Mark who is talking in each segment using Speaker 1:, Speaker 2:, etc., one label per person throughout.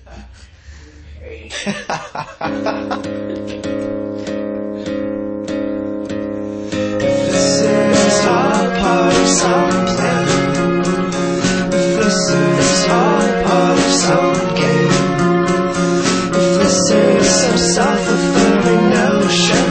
Speaker 1: This is all part of some plan. This is all part of some game. This is some self-fulfilling notion.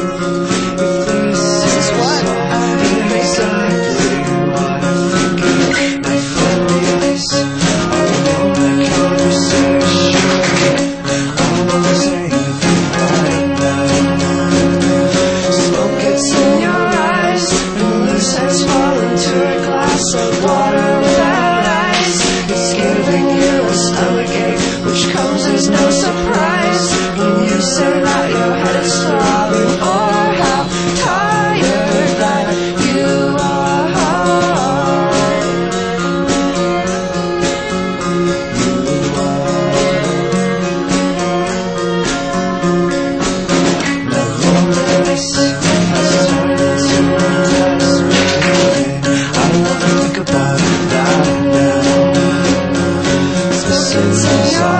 Speaker 1: This is what I mean, exactly what I'm thinking. I focus on the conversation. All I'm saying right now. Smoke gets in your eyes, and loose heads fall into a glass of water without ice. It's giving you a stomachache, which comes as no surprise when you say that your head is throbbing, or how tired that you are. The loneliness has turned into a desperate. I don't wanna think about it right now. This is all